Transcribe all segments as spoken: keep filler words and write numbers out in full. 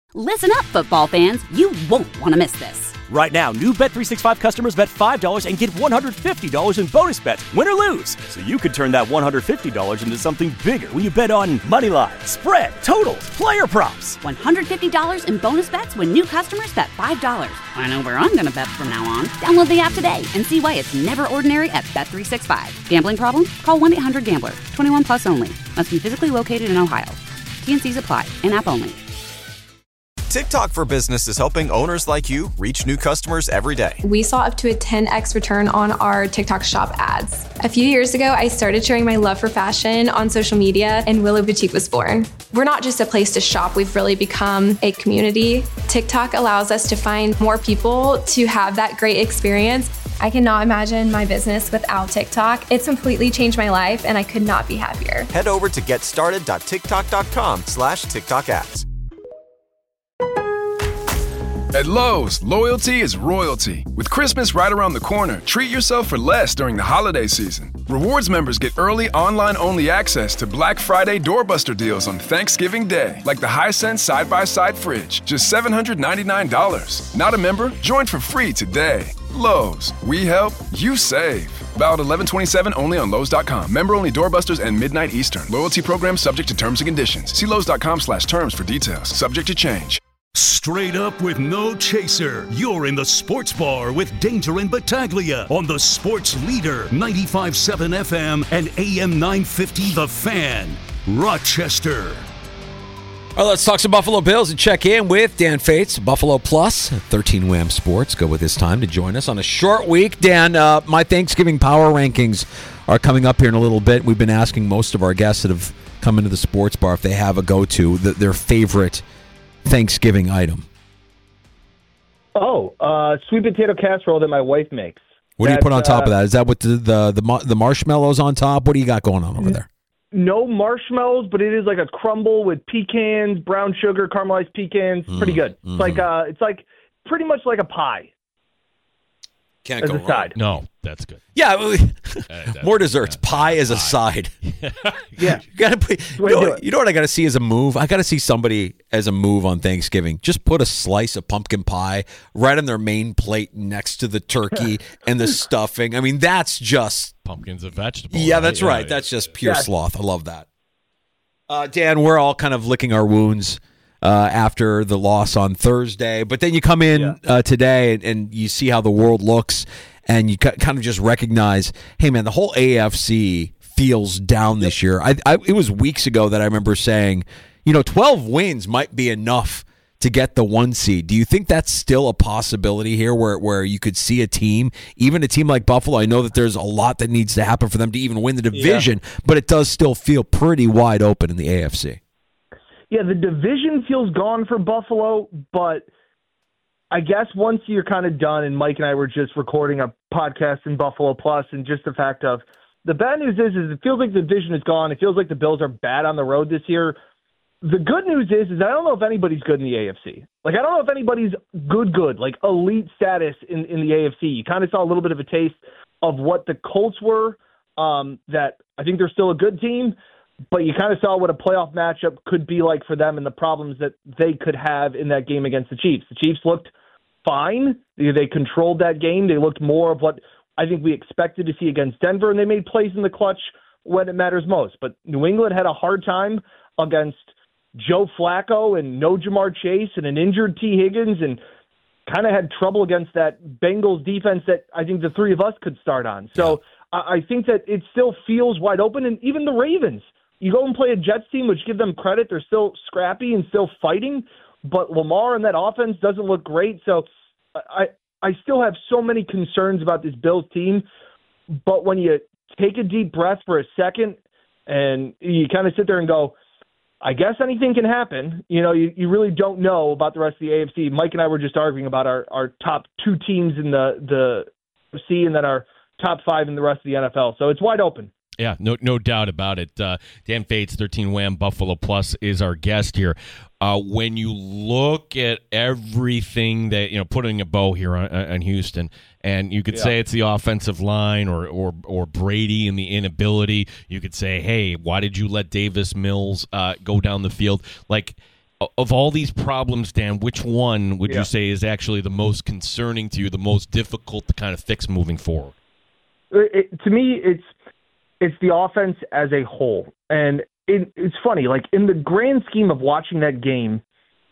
Listen up, football fans. You won't want to miss this. Right now, new Bet three sixty-five customers bet five dollars and get one hundred fifty dollars in bonus bets, win or lose. So you could turn that one hundred fifty dollars into something bigger when you bet on money line, spread, totals, player props. one hundred fifty dollars in bonus bets when new customers bet five dollars. I know where I'm going to bet from now on. Download the app today and see why it's never ordinary at Bet three sixty-five. Gambling problem? Call one eight hundred gambler. twenty-one plus only. Must be physically located in Ohio. T and C's apply. In-app only. TikTok for Business is helping owners like you reach new customers every day. We saw up to a ten x return on our TikTok shop ads. A few years ago, I started sharing my love for fashion on social media, and Willow Boutique was born. We're not just a place to shop, we've really become a community. TikTok allows us to find more people to have that great experience. I cannot imagine my business without TikTok. It's completely changed my life, and I could not be happier. Head over to getstarted.tiktok.com slash TikTok ads. At Lowe's, loyalty is royalty. With Christmas right around the corner, treat yourself for less during the holiday season. Rewards members get early online-only access to Black Friday doorbuster deals on Thanksgiving Day, like the Hisense side-by-side fridge, just seven hundred ninety-nine dollars. Not a member? Join for free today. Lowe's, we help, you save. Valid eleven twenty-seven only on Lowe's dot com. Member-only doorbusters and midnight Eastern. Loyalty program subject to terms and conditions. See Lowe's dot com slash terms for details. Subject to change. Straight up with no chaser. You're in the Sports Bar with Danger and Battaglia on the Sports Leader, ninety-five point seven F M and A M nine fifty The Fan, Rochester. All right, let's talk some Buffalo Bills and check in with Dan Fates, Buffalo Plus, thirteen Wham Sports. Go with his time to join us on a short week. Dan, uh, my Thanksgiving Power Rankings are coming up here in a little bit. We've been asking most of our guests that have come into the Sports Bar if they have a go-to, the, their favorite Thanksgiving item. Oh, uh, sweet potato casserole that my wife makes. What do you put on top uh, of that? Is that what the, the the the marshmallows on top? What do you got going on over there? No marshmallows, but it is like a crumble with pecans, brown sugar, caramelized pecans. Mm, Pretty good. Mm-hmm. It's like uh, it's like pretty much like a pie. Can't as go a side. No, that's good. Yeah, uh, more desserts. Pie as a pie. Side. Yeah, you gotta put, you, know, you know what I got to see as a move? I got to see somebody as a move on Thanksgiving. Just put a slice of pumpkin pie right on their main plate next to the turkey and the stuffing. I mean, that's just pumpkin's a vegetable. Yeah, right? that's right. Yeah, that's yeah. just pure yeah. sloth. I love that. Uh, Dan, we're all kind of licking our wounds Uh, after the loss on Thursday. But then you come in yeah. uh, today and, and you see how the world looks, and you ca- kind of just recognize, hey, man, the whole A F C feels down this year. I, I, it was weeks ago that I remember saying, you know, twelve wins might be enough to get the one seed. Do you think that's still a possibility here where, where you could see a team, even a team like Buffalo? I know that there's a lot that needs to happen for them to even win the division, yeah. but it does still feel pretty wide open in the A F C. Yeah, the division feels gone for Buffalo, but I guess once you're kind of done, and Mike and I were just recording a podcast in Buffalo Plus, and just the fact of the bad news is, is it feels like the division is gone. It feels like the Bills are bad on the road this year. The good news is, is I don't know if anybody's good in the A F C. Like, I don't know if anybody's good, good, like elite status in, in the A F C. You kind of saw a little bit of a taste of what the Colts were, um, that I think they're still a good team. But you kind of saw what a playoff matchup could be like for them and the problems that they could have in that game against the Chiefs. The Chiefs looked fine. They, they controlled that game. They looked more of what I think we expected to see against Denver, and they made plays in the clutch when it matters most. But New England had a hard time against Joe Flacco and no Jamar Chase and an injured T. Higgins, and kind of had trouble against that Bengals defense that I think the three of us could start on. So yeah. I, I think that it still feels wide open, and even the Ravens. You go and play a Jets team, which give them credit. They're still scrappy and still fighting, but Lamar and that offense doesn't look great. So I I still have so many concerns about this Bills team. But when you take a deep breath for a second and you kind of sit there and go, I guess anything can happen. You know, you, you really don't know about the rest of the A F C. Mike and I were just arguing about our, our top two teams in the, the A F C and then our top five in the rest of the N F L. So it's wide open. Yeah, no no doubt about it. Uh, Dan Fates, thirteen Wham Buffalo Plus, is our guest here. Uh, when you look at everything that, you know, putting a bow here on, on Houston, and you could yeah. say it's the offensive line or, or or Brady and the inability. You could say, hey, why did you let Davis Mills uh, go down the field? Like, of all these problems, Dan, which one would Yeah. you say is actually the most concerning to you, the most difficult to kind of fix moving forward? It, it, to me, it's it's the offense as a whole. And it, it's funny, like in the grand scheme of watching that game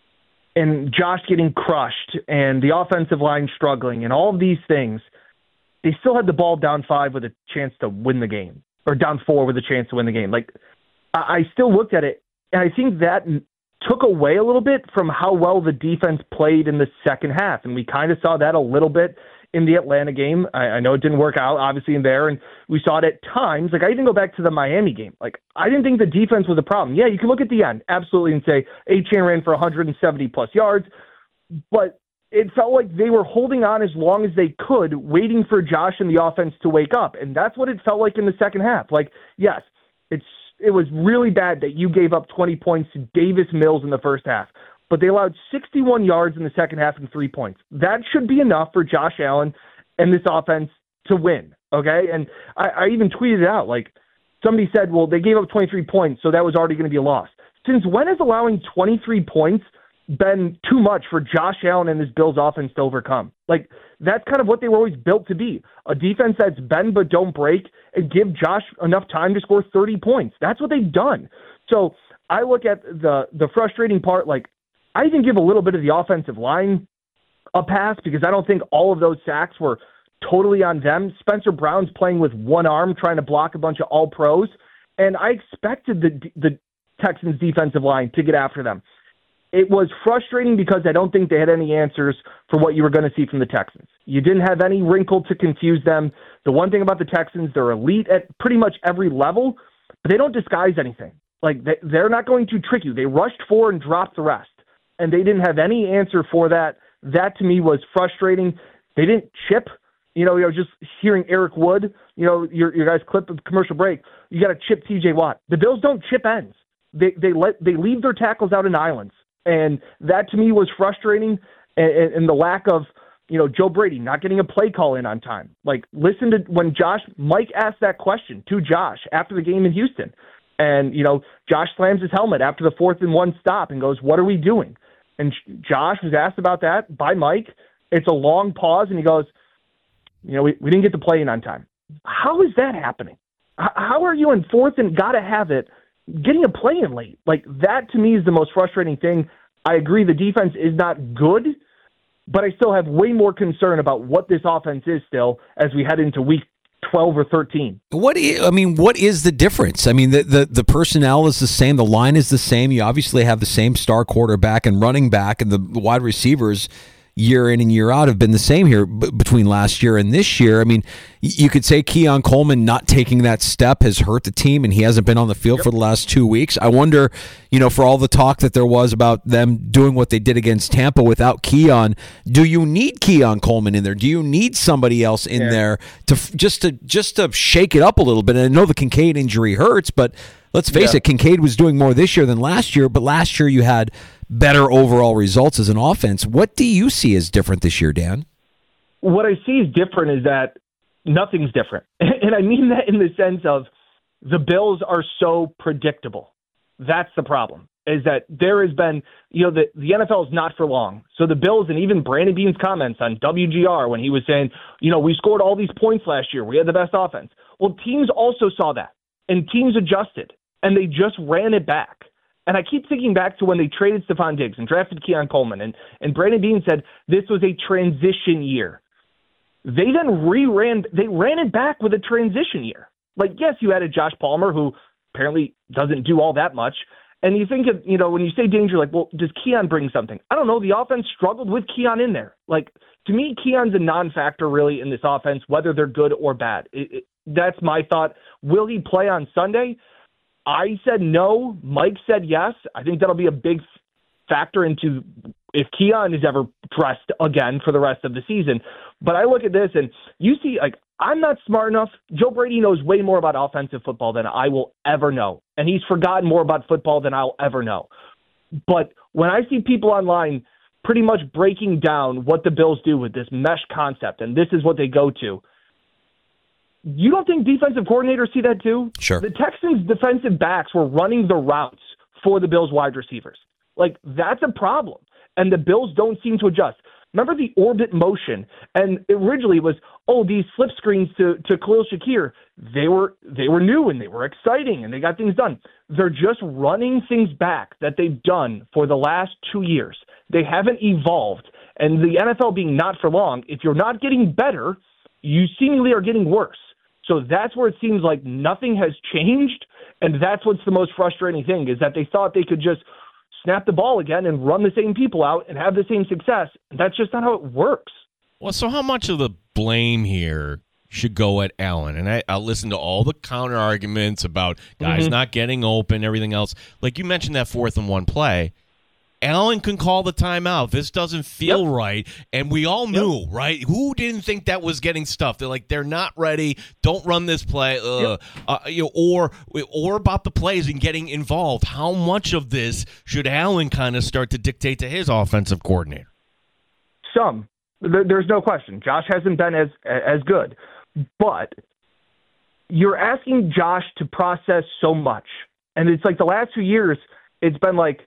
and Josh getting crushed and the offensive line struggling and all of these things, they still had the ball down five with a chance to win the game, or down four with a chance to win the game. Like, I, I still looked at it, and I think that took away a little bit from how well the defense played in the second half. And we kind of saw that a little bit in the Atlanta game. I, I know it didn't work out, obviously, in there, and we saw it at times. Like, I even go back to the Miami game. Like, I didn't think the defense was a problem. Yeah, you can look at the end, absolutely, and say A-Chain ran for one hundred seventy plus yards, but it felt like they were holding on as long as they could, waiting for Josh and the offense to wake up. And that's what it felt like in the second half. Like, yes, it's it was really bad that you gave up twenty points to Davis Mills in the first half, but they allowed sixty-one yards in the second half and three points. That should be enough for Josh Allen and this offense to win, okay? And I, I even tweeted it out. Like, somebody said, well, they gave up twenty-three points, so that was already going to be a loss. Since when is allowing twenty-three points been too much for Josh Allen and this Bills offense to overcome? Like, that's kind of what they were always built to be. A defense that's bend but don't break and give Josh enough time to score thirty points. That's what they've done. So I look at the the frustrating part, like, I even give a little bit of the offensive line a pass because I don't think all of those sacks were totally on them. Spencer Brown's playing with one arm trying to block a bunch of all-pros, and I expected the the Texans defensive line to get after them. It was frustrating because I don't think they had any answers for what you were going to see from the Texans. You didn't have any wrinkle to confuse them. The one thing about the Texans, they're elite at pretty much every level, but they don't disguise anything. Like, they, they're not going to trick you. They rushed four and dropped the rest, and they didn't have any answer for that. That, to me, was frustrating. They didn't chip. You know, I was just hearing Eric Wood, you know, your, your guys' clip of commercial break. You got to chip T J Watt. The Bills don't chip ends. They they let they leave their tackles out in islands. And that, to me, was frustrating, and, and the lack of, you know, Joe Brady not getting a play call in on time. Like, listen to when Josh, Mike asked that question to Josh after the game in Houston. And, you know, Josh slams his helmet after the fourth and one stop and goes, what are we doing? And Josh was asked about that by Mike. It's a long pause, and he goes, you know, we, we didn't get the play in on time. How is that happening? H- how are you in fourth and got to have it getting a play in late? Like, that to me is the most frustrating thing. I agree the defense is not good, but I still have way more concern about what this offense is still as we head into week twelve or thirteen. What is, I mean, what is the difference? I mean, the, the the personnel is the same, the line is the same. You obviously have the same star quarterback and running back, and the wide receivers year in and year out have been the same here b- between last year and this year. I mean, y- you could say Keon Coleman not taking that step has hurt the team, and he hasn't been on the field yep. for the last two weeks. I wonder, you know, for all the talk that there was about them doing what they did against Tampa without Keon, do you need Keon Coleman in there? Do you need somebody else in yeah. there to f- just to just to shake it up a little bit? And I know the Kincaid injury hurts, but let's face yeah. it, Kincaid was doing more this year than last year, but last year you had better overall results as an offense. What do you see as different this year, Dan? What I see is different is that nothing's different. And I mean that in the sense of the Bills are so predictable. That's the problem, is that there has been, you know, the, the N F L is not for long. So the Bills, and even Brandon Beane's comments on W G R when he was saying, you know, we scored all these points last year. We had the best offense. Well, teams also saw that, and teams adjusted, and they just ran it back. And I keep thinking back to when they traded Stephon Diggs and drafted Keon Coleman, and, and Brandon Beane said this was a transition year. They then re-ran, they ran it back with a transition year. Like, yes, you added Josh Palmer, who apparently doesn't do all that much. And you think of, you know, when you say danger, like, well, does Keon bring something? I don't know. The offense struggled with Keon in there. Like, to me, Keon's a non-factor really in this offense, whether they're good or bad. It, it, that's my thought. Will he play on Sunday? I said no. Mike said yes. I think that'll be a big factor into if Keon is ever dressed again for the rest of the season. But I look at this and you see, like, I'm not smart enough. Joe Brady knows way more about offensive football than I will ever know. And he's forgotten more about football than I'll ever know. But when I see people online pretty much breaking down what the Bills do with this mesh concept, and this is what they go to, you don't think defensive coordinators see that too? Sure. The Texans' defensive backs were running the routes for the Bills' wide receivers. Like, that's a problem. And the Bills don't seem to adjust. Remember the orbit motion? And originally it was, oh, these slip screens to, to Khalil Shakir, they were they were new and they were exciting and they got things done. They're just running things back that they've done for the last two years. They haven't evolved. And the N F L being not for long, if you're not getting better, you seemingly are getting worse. So that's where it seems like nothing has changed. And that's what's the most frustrating thing, is that they thought they could just snap the ball again and run the same people out and have the same success. That's just not how it works. Well, so how much of the blame here should go at Allen? And I, I'll listen to all the counter arguments about guys mm-hmm. not getting open, everything else. Like you mentioned that fourth and one play. Allen can call the timeout. This doesn't feel yep. right. And we all knew, yep. right? Who didn't think that was getting stuffed? They're like, they're not ready. Don't run this play. Yep. Uh, you know, or, or about the plays and getting involved. How much of this should Allen kind of start to dictate to his offensive coordinator? Some. There's no question. Josh hasn't been as as good. But you're asking Josh to process so much. And it's like the last few years, it's been like,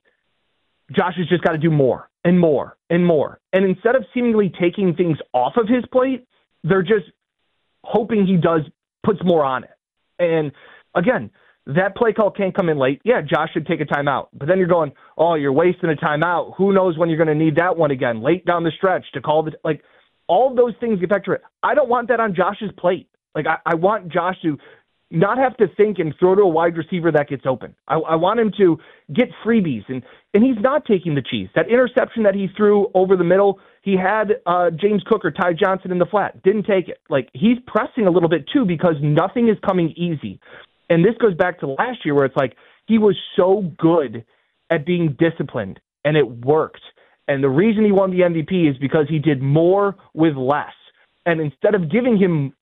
Josh has just got to do more and more and more. And instead of seemingly taking things off of his plate, they're just hoping he does, puts more on it. And again, that play call can't come in late. Yeah, Josh should take a timeout. But then you're going, oh, you're wasting a timeout. Who knows when you're going to need that one again, late down the stretch to call the, like, all of those things get back to it. I don't want that on Josh's plate. Like, I, I want Josh to not have to think and throw to a wide receiver that gets open. I, I want him to get freebies, and, and he's not taking the cheese. That interception that he threw over the middle, he had uh, James Cook or Ty Johnson in the flat. Didn't take it. Like, he's pressing a little bit too because nothing is coming easy. And this goes back to last year where it's like he was so good at being disciplined, and it worked. And the reason he won the M V P is because he did more with less. And instead of giving him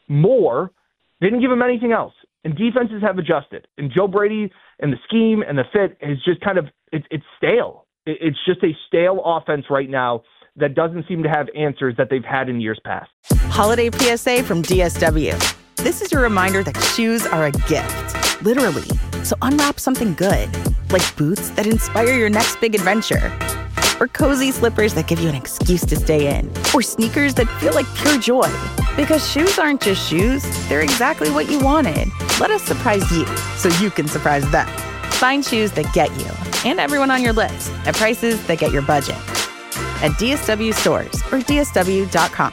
more, they didn't give him anything else. And defenses have adjusted. And Joe Brady and the scheme and the fit is just kind of, it, it's stale. It, it's just a stale offense right now that doesn't seem to have answers that they've had in years past. Holiday P S A from D S W. This is your reminder that shoes are a gift, literally. So unwrap something good, like boots that inspire your next big adventure, or cozy slippers that give you an excuse to stay in, or sneakers that feel like pure joy. Because shoes aren't just shoes, they're exactly what you wanted. Let us surprise you so you can surprise them. Find shoes that get you and everyone on your list at prices that get your budget. At D S W stores or D S W dot com.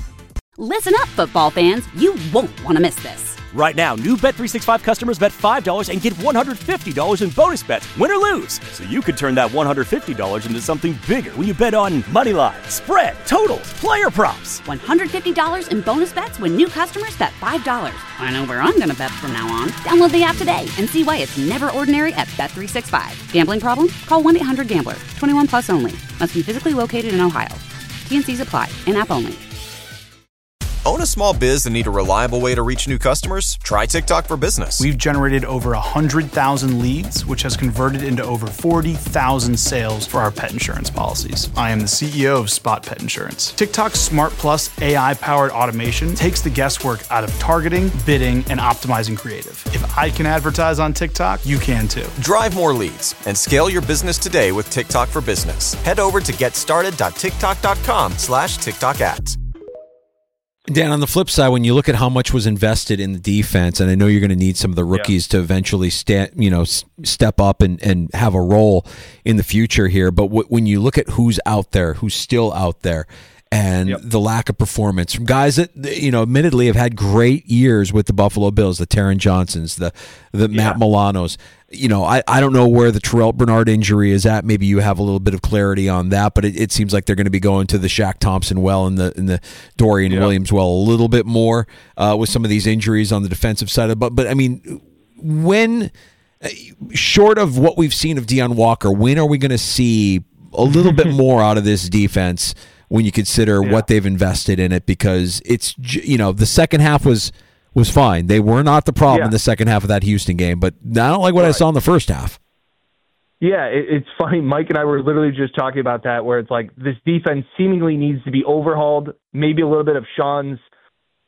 Listen up, football fans. You won't want to miss this. Right now, new Bet three sixty-five customers bet five dollars and get one hundred fifty dollars in bonus bets, win or lose. So you could turn that one hundred fifty dollars into something bigger when you bet on money line, spread, totals, player props. one hundred fifty dollars in bonus bets when new customers bet five dollars. I know where I'm going to bet from now on. Download the app today and see why it's never ordinary at Bet three sixty-five. Gambling problem? Call one eight hundred gambler. twenty-one plus only. Must be physically located in Ohio. T and C's apply. In-app only. Own a small biz and need a reliable way to reach new customers? Try TikTok for Business. We've generated over one hundred thousand leads, which has converted into over forty thousand sales for our pet insurance policies. I am the C E O of Spot Pet Insurance. TikTok's Smart Plus A I-powered automation takes the guesswork out of targeting, bidding, and optimizing creative. If I can advertise on TikTok, you can too. Drive more leads and scale your business today with TikTok for Business. Head over to getstarted.tiktok.com slash TikTok ads. Dan, on the flip side, when you look at how much was invested in the defense, and I know you're going to need some of the rookies yeah. to eventually sta- you know, s- step up and, and have a role in the future here, but w- when you look at who's out there, who's still out there, and yep. the lack of performance from guys that, you know, admittedly have had great years with the Buffalo Bills, the Taron Johnsons, the the yeah. Matt Milanos. You know, I, I don't know where the Terrell Bernard injury is at. Maybe you have a little bit of clarity on that, but it, it seems like they're going to be going to the Shaq Thompson well and the and the Dorian yeah. Williams well a little bit more uh, with some of these injuries on the defensive side. Of, but but I mean, when short of what we've seen of Deion Walker, when are we going to see a little bit more out of this defense? When you consider yeah. what they've invested in it, because it's, you know, the second half was was fine. They were not the problem yeah. in the second half of that Houston game, but I don't like what right. I saw in the first half. Yeah, it, it's funny. Mike and I were literally just talking about that, where it's like this defense seemingly needs to be overhauled. Maybe a little bit of Sean's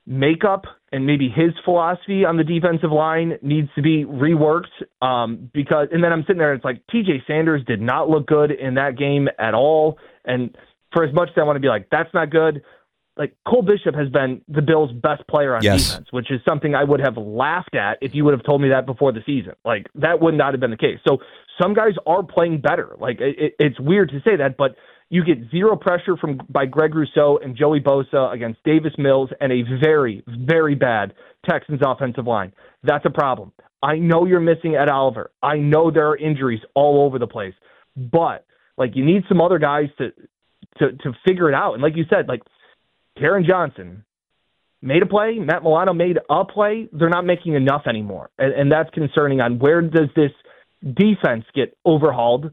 makeup and maybe his philosophy on the defensive line needs to be reworked. Um, because, and then I'm sitting there, it's like T J Sanders did not look good in that game at all. And for as much as I want to be like, that's not good, like Cole Bishop has been the Bills' best player on yes. defense, which is something I would have laughed at if you would have told me that before the season. Like that would not have been the case. So some guys are playing better. Like it, it's weird to say that, but you get zero pressure from by Greg Rousseau and Joey Bosa against Davis Mills and a very, very bad Texans offensive line. That's a problem. I know you're missing Ed Oliver. I know there are injuries all over the place, but like you need some other guys to to to figure it out. And like you said, like Taron Johnson made a play, Matt Milano made a play. They're not making enough anymore, and, and that's concerning. On where does this defense get overhauled?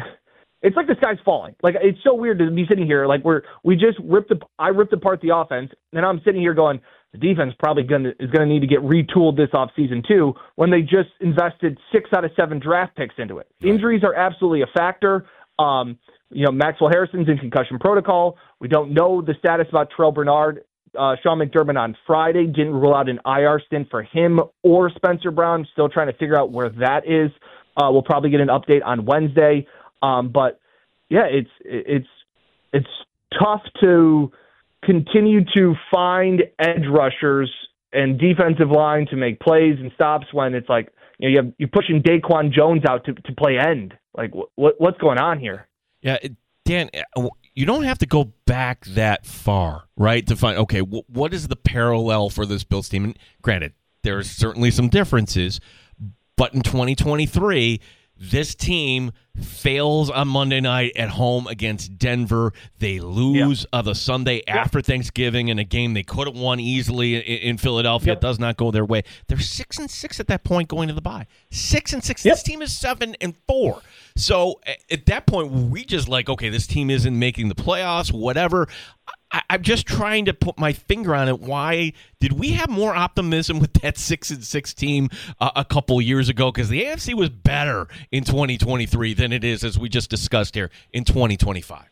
It's like the sky's falling. Like it's so weird to be sitting here. Like we're we just ripped. The, I ripped apart the offense, and I'm sitting here going, the defense probably gonna is gonna need to get retooled this offseason too. When they just invested six out of seven draft picks into it. Right. Injuries are absolutely a factor. Um, you know, Maxwell Harrison's in concussion protocol. We don't know the status about Terrell Bernard. Uh, Sean McDermott on Friday didn't rule out an I R stint for him or Spencer Brown. Still trying to figure out where that is. Uh, we'll probably get an update on Wednesday. Um, but yeah, it's it's it's tough to continue to find edge rushers and defensive line to make plays and stops when it's like you know you have, you're pushing Daquan Jones out to, to play end. Like what what's going on here? Yeah, Dan, you don't have to go back that far, right, to find okay w- what is the parallel for this Bills team? And granted, there are certainly some differences, but in twenty twenty-three. This team fails on Monday night at home against Denver. They lose yeah. uh, the Sunday yeah. after Thanksgiving in a game they could have won easily in, in Philadelphia. Yep. It does not go their way. They're six and six at that point going to the bye. Six and six. Yep. This team is seven and four. So at that point, we just like, okay, this team isn't making the playoffs, whatever. I, I'm just trying to put my finger on it. Why did we have more optimism with that six and six team uh, a couple years ago? Because the A F C was better in twenty twenty-three than it is, as we just discussed here, in twenty twenty-five.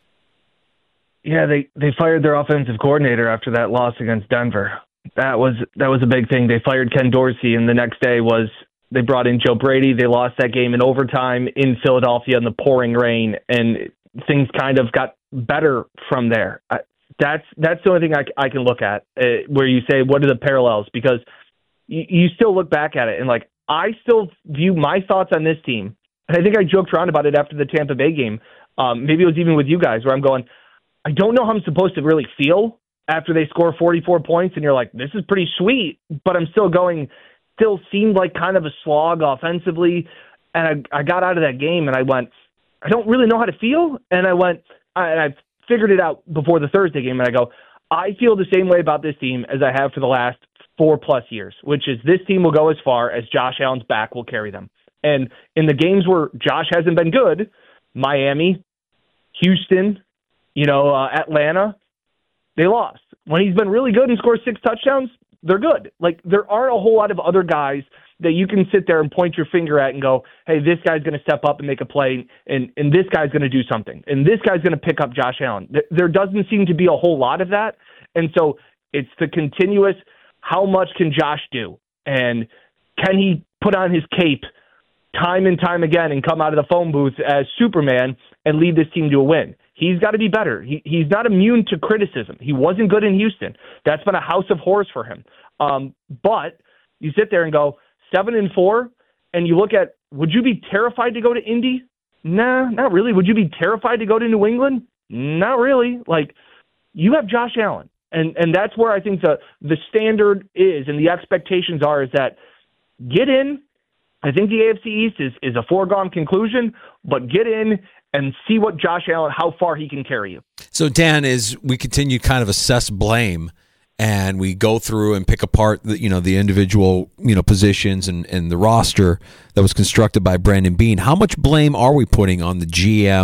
Yeah, they, they fired their offensive coordinator after that loss against Denver. That was that was a big thing. They fired Ken Dorsey, and the next day was they brought in Joe Brady. They lost that game in overtime in Philadelphia in the pouring rain, and things kind of got better from there. I, That's that's the only thing I, I can look at uh, where you say, what are the parallels? Because you, you still look back at it, and like I still view my thoughts on this team, and I think I joked around about it after the Tampa Bay game. Um, maybe it was even with you guys, where I'm going, I don't know how I'm supposed to really feel after they score forty-four points, and you're like, this is pretty sweet, but I'm still going, still seemed like kind of a slog offensively, and I, I got out of that game, and I went, I don't really know how to feel, and I went, I, and I figured it out before the Thursday game, and I go, I feel the same way about this team as I have for the last four plus years, which is this team will go as far as Josh Allen's back will carry them. And in the games where Josh hasn't been good, Miami, Houston, you know, uh, Atlanta, they lost. When he's been really good and scores six touchdowns, they're good. Like, there aren't a whole lot of other guys that you can sit there and point your finger at and go, hey, this guy's going to step up and make a play, and, and this guy's going to do something, and this guy's going to pick up Josh Allen. There doesn't seem to be a whole lot of that, and so it's the continuous, how much can Josh do? And can he put on his cape time and time again and come out of the phone booth as Superman and lead this team to a win? He's got to be better. He, he's not immune to criticism. He wasn't good in Houston. That's been a house of horrors for him. Um, but you sit there and go, seven and four, and you look at, would you be terrified to go to Indy? Nah, not really. Would you be terrified to go to New England? Not really. Like, you have Josh Allen, and and that's where I think the the standard is and the expectations are, is that get in. I think the A F C East is, is a foregone conclusion, but get in and see what Josh Allen, how far he can carry you. So, Dan, as we continue to kind of assess blame, and we go through and pick apart the, you know, the individual, you know, positions and, and the roster that was constructed by Brandon Beane, how much blame are we putting on the G M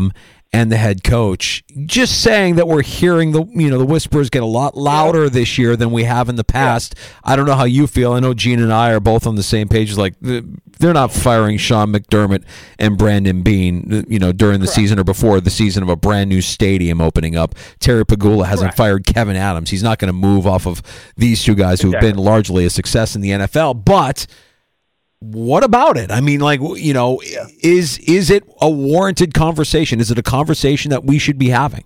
and the head coach. Just saying that we're hearing the you know the whispers get a lot louder yeah. this year than we have in the past. Yeah. I don't know how you feel. I know Gene and I are both on the same page. Like they're not firing Sean McDermott and Brandon Beane, you know, during the Correct. season or before the season of a brand new stadium opening up. Terry Pegula hasn't Correct. fired Kevin Adams. He's not going to move off of these two guys who've exactly. been largely a success in the N F L. But what about it? I mean, like, you know, yeah. is is it a warranted conversation? Is it a conversation that we should be having?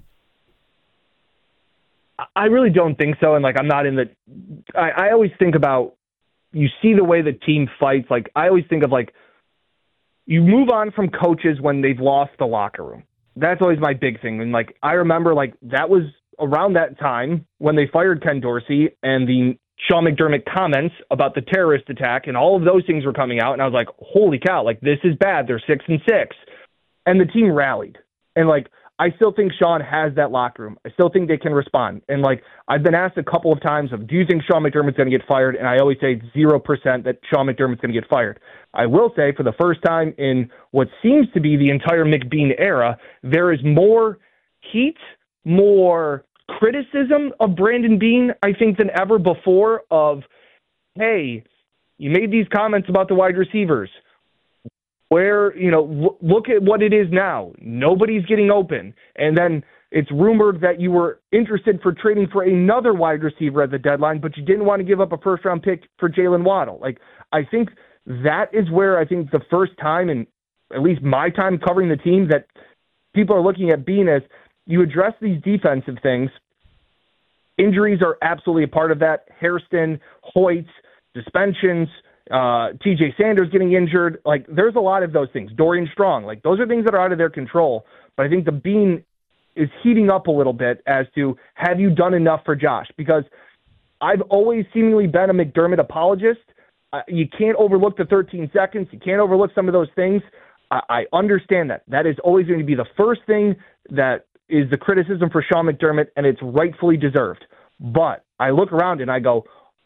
I really don't think so. And, like, I'm not in the – I always think about – you see the way the team fights. Like, I always think of, like, you move on from coaches when they've lost the locker room. That's always my big thing. And, like, I remember, like, that was around that time when they fired Ken Dorsey and the – Sean McDermott comments about the terrorist attack and all of those things were coming out. And I was like, holy cow, like this is bad. They're six and six. And the team rallied. And like, I still think Sean has that locker room. I still think they can respond. And like, I've been asked a couple of times of, do you think Sean McDermott's going to get fired? And I always say zero percent that Sean McDermott's going to get fired. I will say for the first time in what seems to be the entire McBean era, there is more heat, more criticism of Brandon Beane, I think, than ever before of, hey, you made these comments about the wide receivers. Where, you know, w- look at what it is now. Nobody's getting open. And then it's rumored that you were interested for trading for another wide receiver at the deadline, but you didn't want to give up a first-round pick for Jalen Waddle. Like, I think that is where I think the first time, in at least my time covering the team, that people are looking at Beane as, you address these defensive things. Injuries are absolutely a part of that. Hairston, Hoyt, suspensions, uh, T J Sanders getting injured. Like, there's a lot of those things. Dorian Strong. Like, those are things that are out of their control. But I think the Beane is heating up a little bit as to, have you done enough for Josh? Because I've always seemingly been a McDermott apologist. Uh, you can't overlook the thirteen seconds. You can't overlook some of those things. I, I understand that. That is always going to be the first thing that is the criticism for Sean McDermott, and it's rightfully deserved. But I look around and I go,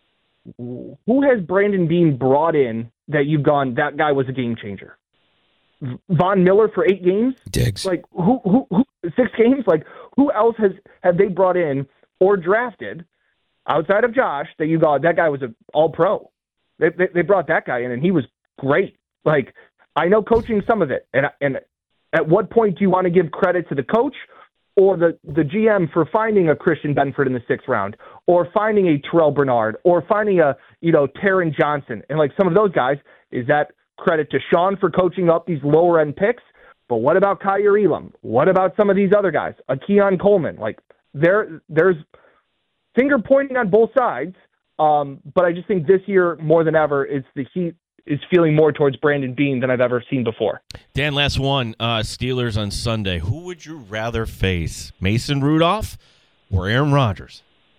who has Brandon Beane brought in that you've gone, that guy was a game changer? Von Miller for eight games? Diggs. Like, who, who, who, six games? Like, who else has have they brought in or drafted outside of Josh that you go, that guy was an all-pro? They, they, they brought that guy in, and he was great. Like, I know coaching some of it, and and at what point do you want to give credit to the coach or the, the G M for finding a Christian Benford in the sixth round, or finding a Terrell Bernard, or finding a, you know, Taron Johnson? And like some of those guys, is that credit to Sean for coaching up these lower end picks? But what about Kyer Elam? What about some of these other guys? A Keon Coleman? Like, there, there's finger pointing on both sides. Um, but I just think this year more than ever, it's the heat is feeling more towards Brandon Beane than I've ever seen before. Dan, last one. Uh, Steelers on Sunday. Who would you rather face, Mason Rudolph or Aaron Rodgers?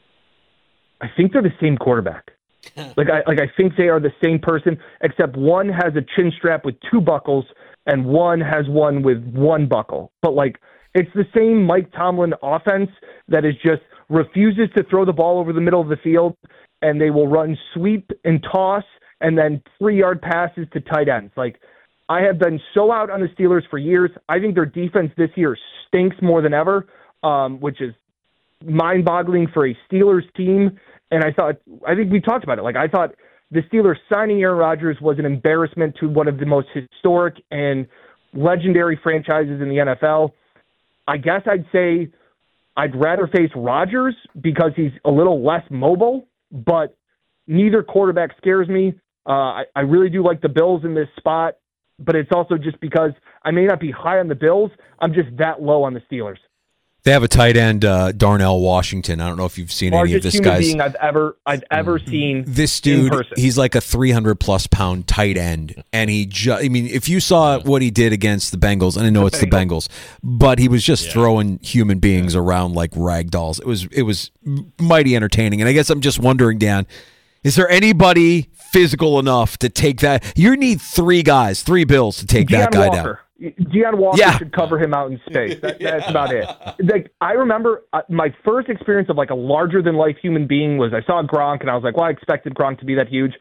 I think they're the same quarterback. like I like I think they are the same person, except one has a chin strap with two buckles and one has one with one buckle. But like, it's the same Mike Tomlin offense that is just refuses to throw the ball over the middle of the field, and they will run sweep and toss and then three-yard passes to tight ends. Like, I have been so out on the Steelers for years. I think their defense this year stinks more than ever, um, which is mind-boggling for a Steelers team. And I thought, I think we talked about it. Like, I thought the Steelers signing Aaron Rodgers was an embarrassment to one of the most historic and legendary franchises in the N F L. I guess I'd say I'd rather face Rodgers because he's a little less mobile, but neither quarterback scares me. Uh, I, I really do like the Bills in this spot, but it's also just because I may not be high on the Bills. I'm just that low on the Steelers. They have a tight end, uh, Darnell Washington. I don't know if you've seen Largest any of this human guy's. being I've ever I've ever seen. This dude, in person. He's like a three hundred plus pound tight end, and he. Ju- I mean, if you saw what he did against the Bengals, and I know the it's Bengals. the Bengals, but he was just yeah. throwing human beings yeah. around like rag dolls. It was it was mighty entertaining, and I guess I'm just wondering, Dan, is there anybody physical enough to take that? You need three guys, three Bills to take Deion that guy Walker. down. Deion Walker yeah. should cover him out in space. That, that's about it. Like, I remember uh, my first experience of like a larger than life human being was I saw Gronk and I was like, well, I expected Gronk to be that huge.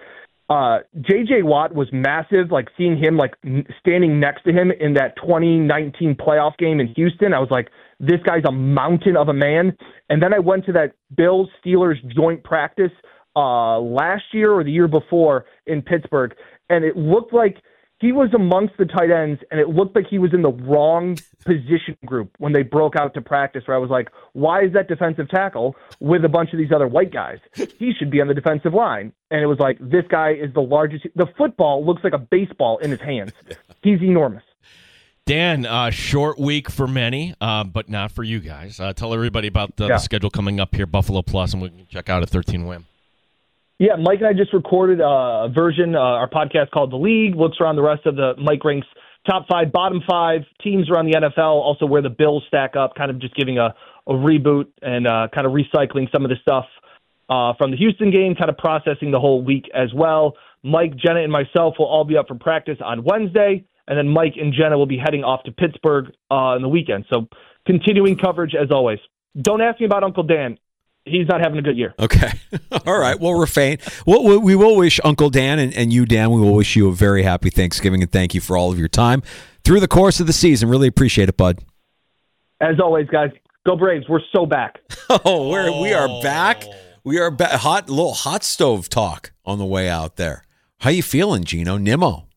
Uh, J J Watt was massive. Like seeing him like n- standing next to him in that twenty nineteen playoff game in Houston, I was like, this guy's a mountain of a man. And then I went to that Bills Steelers joint practice uh, last year or the year before in Pittsburgh, and it looked like he was amongst the tight ends, and it looked like he was in the wrong position group when they broke out to practice, where I was like, why is that defensive tackle with a bunch of these other white guys? He should be on the defensive line. And it was like, this guy is the largest. The football looks like a baseball in his hands. He's enormous. Dan, uh, short week for many, uh, but not for you guys. Uh, tell everybody about the, Yeah. the schedule coming up here, Buffalo Plus, and we can check out at thirteen Wham. Yeah, Mike and I just recorded a version, uh, our podcast called The League, looks around the rest of the Mike ranks top five, bottom five teams around the N F L, also where the Bills stack up, kind of just giving a, a reboot and uh, kind of recycling some of the stuff uh, from the Houston game, kind of processing the whole week as well. Mike, Jenna, and myself will all be up for practice on Wednesday, and then Mike and Jenna will be heading off to Pittsburgh uh, on the weekend. So continuing coverage as always. Don't ask me about Uncle Dan. He's not having a good year. Okay. All right. Well, refrain. Well, we will wish Uncle Dan and, and you, Dan, we will wish you a very happy Thanksgiving, and thank you for all of your time through the course of the season. Really appreciate it, bud. As always, guys, go Braves. We're so back. Oh, we're, we are back. We are back. Hot, little hot stove talk on the way out there. How you feeling, Gino? Nimmo?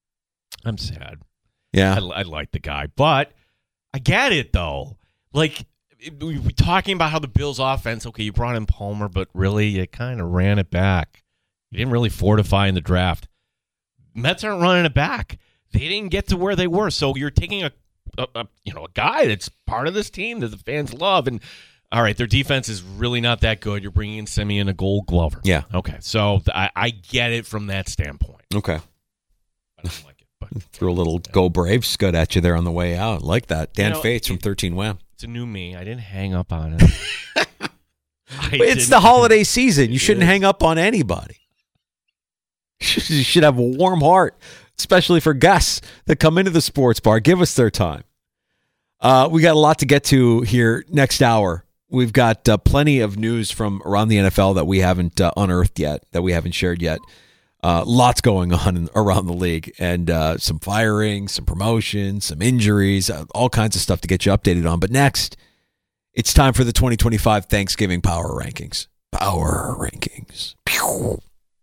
I'm sad. Yeah. I, I like the guy, but I get it, though. Like, we were talking about how the Bills' offense, okay, you brought in Palmer, but really you kind of ran it back. You didn't really fortify in the draft. Mets aren't running it back. They didn't get to where they were. So you're taking a, a, a you know a guy that's part of this team that the fans love, and all right, their defense is really not that good. You're bringing in Simeon, a Gold Glover. Yeah. Okay, so I, I get it from that standpoint. Okay. I don't like it, but threw a little Go Braves scud at you there on the way out. Like that. Dan You know, Fates from thirteen Wham. It's a new me. I didn't hang up on it. I It's didn't- the holiday season. You It shouldn't is. hang up on anybody. You should have a warm heart, especially for guests that come into the sports bar. Give us their time. Uh, we got a lot to get to here next hour. We've got uh, plenty of news from around the N F L that we haven't uh, unearthed yet, that we haven't shared yet. Uh, lots going on in, around the league, and uh, some firings, some promotions, some injuries, uh, all kinds of stuff to get you updated on. But next, it's time for the twenty twenty-five Thanksgiving Power Rankings. Power Rankings. Pew.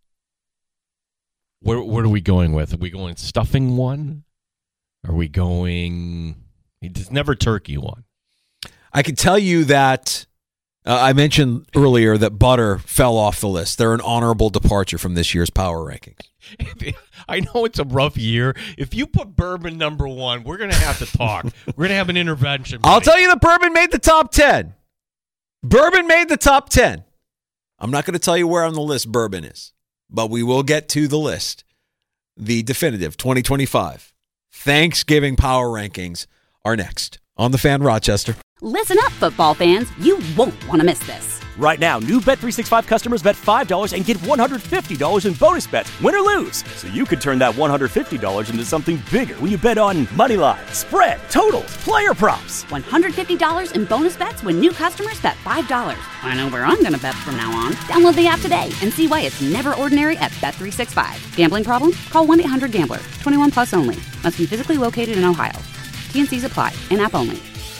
Where, what are we going with? Are we going stuffing one? Are we going... It's never turkey one. I can tell you that uh, I mentioned earlier that butter fell off the list. They're an honorable departure from this year's Power Rankings. I know it's a rough year. If you put bourbon number one, we're going to have to talk. We're going to have an intervention. I'll buddy. tell you that bourbon made the top ten. Bourbon made the top ten. I'm not going to tell you where on the list bourbon is, but we will get to the list. The definitive twenty twenty-five Thanksgiving Power Rankings are next on The Fan Rochester. Listen up, football fans. You won't want to miss this. Right now, new Bet three sixty-five customers bet five dollars and get one hundred fifty dollars in bonus bets, win or lose. So you could turn that one hundred fifty dollars into something bigger when you bet on money line, spread, totals, player props. one hundred fifty dollars in bonus bets when new customers bet five dollars. I know where I'm going to bet from now on. Download the app today and see why it's never ordinary at Bet three sixty-five. Gambling problem? Call one eight hundred gambler. twenty-one plus only. Must be physically located in Ohio. T N Cs apply. In-app only.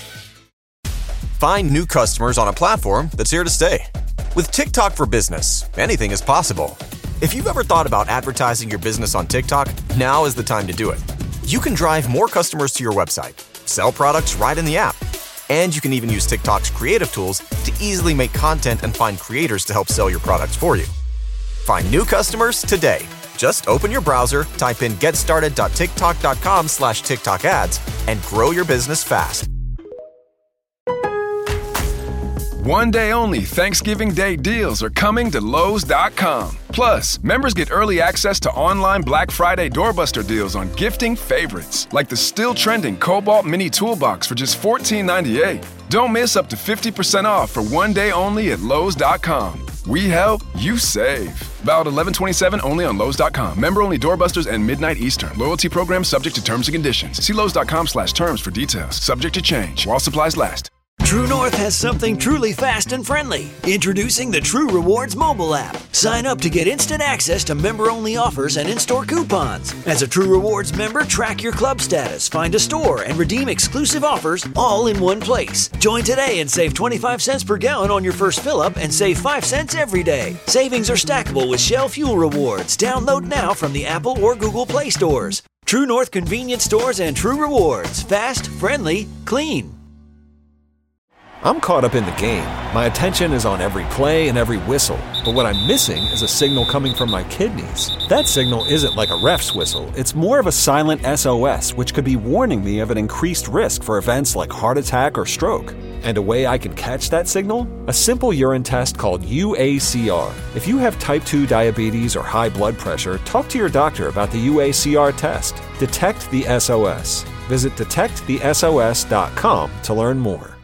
Find new customers on a platform that's here to stay. With TikTok for Business, anything is possible. If you've ever thought about advertising your business on TikTok, now is the time to do it. You can drive more customers to your website, sell products right in the app, and you can even use TikTok's creative tools to easily make content and find creators to help sell your products for you. Find new customers today. Just open your browser, type in getstarted.tiktok.com slash TikTok ads, and grow your business fast. One day only Thanksgiving Day deals are coming to Lowe's dot com. Plus, members get early access to online Black Friday doorbuster deals on gifting favorites, like the still trending Cobalt Mini Toolbox for just fourteen ninety-eight. Don't miss up to fifty percent off for one day only at Lowe's dot com. We help, you save. Valid eleven twenty-seven only on Lowe's dot com. Member only doorbusters and midnight Eastern. Loyalty program subject to terms and conditions. See Lowe's dot com slash terms for details. Subject to change while supplies last. True North has something truly fast and friendly. Introducing the True Rewards mobile app. Sign up to get instant access to member-only offers and in-store coupons. As a True Rewards member, track your club status, find a store, and redeem exclusive offers all in one place. Join today and save twenty-five cents per gallon on your first fill-up and save five cents every day. Savings are stackable with Shell Fuel Rewards. Download now from the Apple or Google Play stores. True North Convenience Stores and True Rewards. Fast, friendly, clean. I'm caught up in the game. My attention is on every play and every whistle. But what I'm missing is a signal coming from my kidneys. That signal isn't like a ref's whistle. It's more of a silent S O S, which could be warning me of an increased risk for events like heart attack or stroke. And a way I can catch that signal? A simple urine test called U A C R. If you have type two diabetes or high blood pressure, talk to your doctor about the U A C R test. Detect the S O S. Visit detect the S O S dot com to learn more.